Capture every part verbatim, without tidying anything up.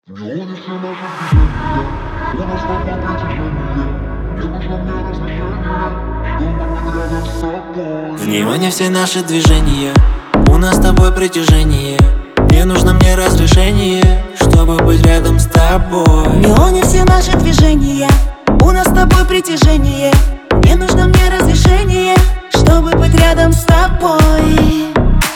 Миллионы все наши движения, у нас с тобой притяжение. Не нужно мне разрешение, чтобы быть рядом с тобой. В неоне все наши движения, у нас с тобой притяжение. Не нужно мне разрешение, чтобы быть рядом с тобой. В неоне все наши движения, у нас с тобой притяжение. Не нужно мне разрешение, чтобы быть рядом с тобой.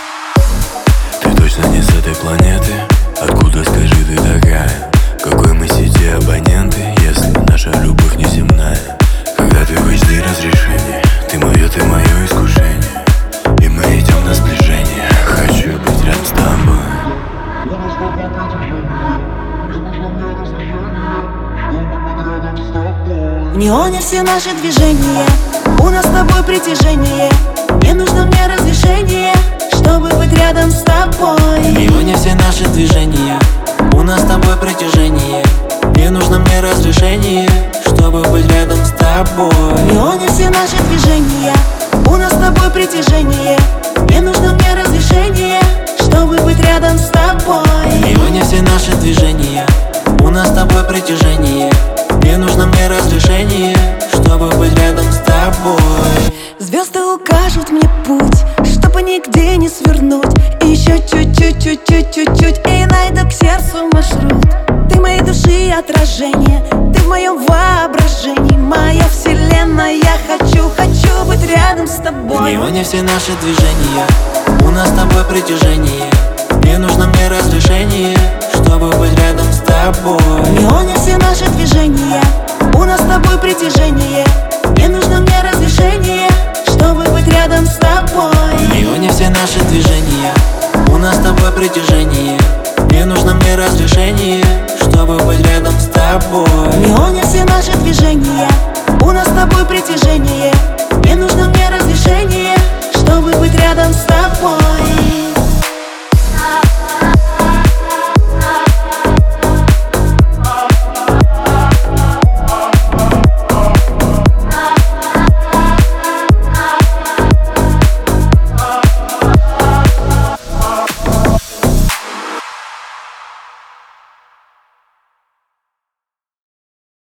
Ты точно не с этой планеты? Откуда, скажи, ты такая? Какой мы сети абоненты, если наша любовь не земная? Когда ты в эйч ди разрешение, ты мое, ты мое искушение, и мы идем на сближение. Хочу быть рядом с тобой. У нас с тобой притяжение, не нужно мне разрешение, чтобы быть рядом с тобой. В неоне все наши движения, у нас с тобой притяжение. Не нужно мне разрешение, чтобы быть рядом с тобой. В неоне все наши движения, у нас с тобой притяжение. Не нужно мне разрешение, чтобы быть рядом с тобой. В неоне все наши движения, у нас с тобой притяжение. Не нужно мне разрешение, чтобы быть рядом с тобой. В неоне все наши движения, у нас с тобой притяжение. Не нужно мне разрешение, чтобы быть рядом с тобой. Звезды укажут мне путь, чтобы нигде не свернуть. И еще чуть-чуть, чуть-чуть, чуть-чуть, и найду к сердцу маршрут. Ты моей души отражение, ты в моем воображении. Моя вселенная, я хочу, хочу быть рядом с В тобой. неоне все наши движения, у нас с тобой притяжение. Не нужно мне разрешение, чтобы быть рядом с тобой. В неоне все наши движения, у нас с тобой притяжение. Не нужно мне разрешение, чтобы быть рядом с тобой. В неоне все наши движения, у нас с тобой притяжение. Не нужно мне разрешение, чтобы быть рядом с тобой. В неоне все наши движения, у нас с тобой притяжение. Не нужно мне разрешение,